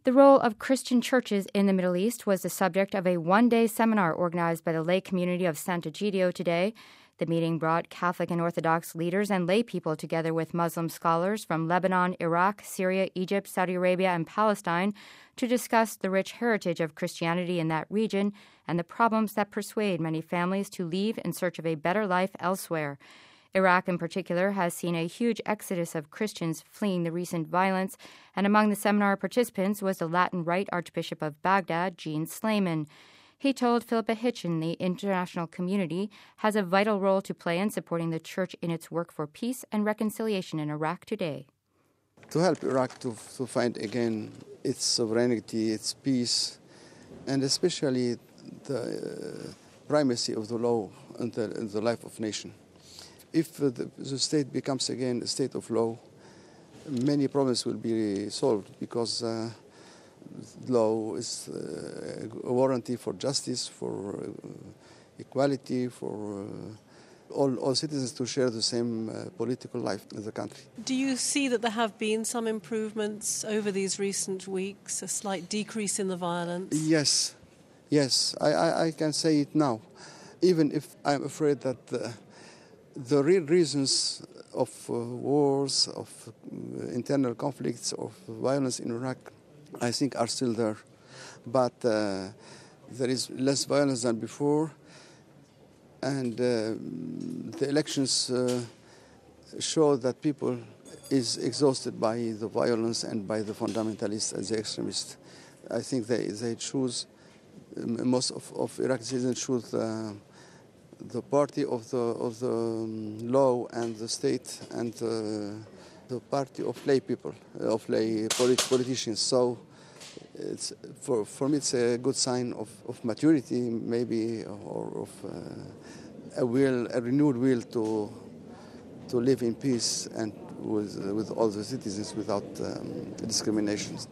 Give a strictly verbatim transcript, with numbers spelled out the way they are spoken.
The role of Christian churches in the Middle East was the subject of a one-day seminar organized by the lay community of Sant'Egidio today. The meeting brought Catholic and Orthodox leaders and lay people together with Muslim scholars from Lebanon, Iraq, Syria, Egypt, Saudi Arabia, and Palestine to discuss the rich heritage of Christianity in that region and the problems that persuade many families to leave in search of a better life elsewhere. Iraq, in particular, has seen a huge exodus of Christians fleeing the recent violence, and among the seminar participants was the Latin Rite Archbishop of Baghdad, Jean Slayman. He told Philippa Hitchin the international community has a vital role to play in supporting the Church in its work for peace and reconciliation in Iraq today. To help Iraq to, to find again its sovereignty, its peace, and especially the uh, primacy of the law in the, in the life of nation. If uh, the, the state becomes again a state of law, many problems will be solved because uh, law is uh, a warranty for justice, for uh, equality, for uh, all, all citizens to share the same uh, political life in the country. Do you see that there have been some improvements over these recent weeks, a slight decrease in the violence? Yes, yes, I, I, I can say it now, even if I'm afraid that uh, the real reasons of uh, wars, of uh, internal conflicts, of violence in Iraq, I think are still there. But uh, there is less violence than before, and uh, the elections uh, show that people is exhausted by the violence and by the fundamentalists and the extremists. I think they, they choose, most of, of Iraqi citizens choose uh, the party of the of the um, law and the state and uh, the party of lay people, of lay polit- politicians. So it's for for me it's a good sign of, of maturity, maybe, or of uh, a will, a renewed will to to live in peace and with with all the citizens without um, discrimination.